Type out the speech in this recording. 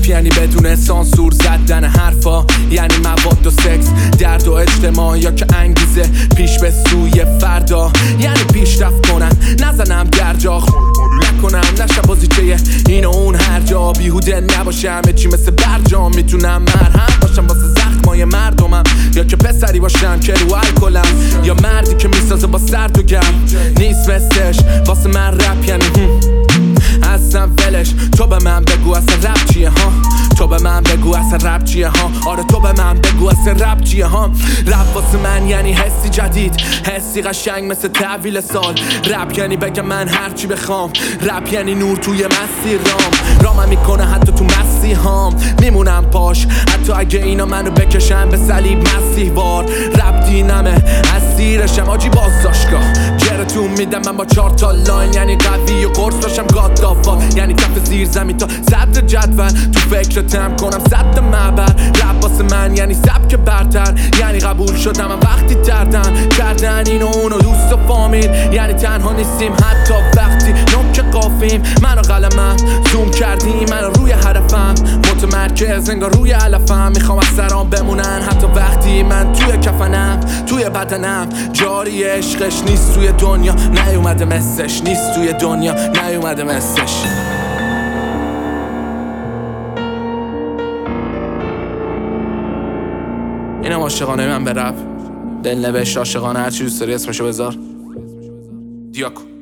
یعنی بدون سانسور زدن حرفا، یعنی مواد و سکس، درد و اجتماع، یا که انگیزه پیش به سوی فردا. یعنی پیشرفت کنم نزنم در جا، نکنم نشم بازیچه این و اون هر جا. بیهوده نباشم چی مثل برجام، میتونم مرهم باشم واسه زخمای مردمم، یا که پسری باشم که رو الکلم، یا مردی که میسازه با سرد و گرم. نیست مثلش واسه من رپ یعنی اصلا ولش. تو به من بگو اصلا رپ چیه ها، تو به من بگو اصلا رپ چیه ها، آره تو به من بگو اصلا رپ چیه ها. رپ واسه من یعنی حسی جدید، حسی قشنگ مثل تحویل سال. رپ یعنی بگم من هرچی بخوام، رپ یعنی نور توی مسیر رامم میکنه حتی تو مسیحام، میمونم پاش حتی اگه اینا منو بکشن به صلیب مسیح وار. رپ دینمه اسیرشم آجی بازداشتگاه، جرتون میدم من با 4 تا لاین، یعنی قوی و قرص باشم گادافا، یعنی کف زیر زمین تا صدر جدول، تو فکرتم کنم صد معبر. رپ واسه من یعنی سبک برتر، یعنی قبول شدم من وقتی دردن کردن اینو اونو دوست و فامیل، یعنی تنها نیستیم حتی وقتی نوک قافیم. منو قلمم زوم کردیم منو روی حرفم، متمرکز انگار روی علفم، میخوام از سرام بمونن حتی وقتی من توی کفنم، توی بدنم جاری. عشقش نیست توی دنیا نیومده مثلش، نیست توی دنیا نیومده مثلش. اینم عاشقانه من به رپ، دل نوشت عاشقانه، هرچی دوست داری اسمشو بذار. دیاکو.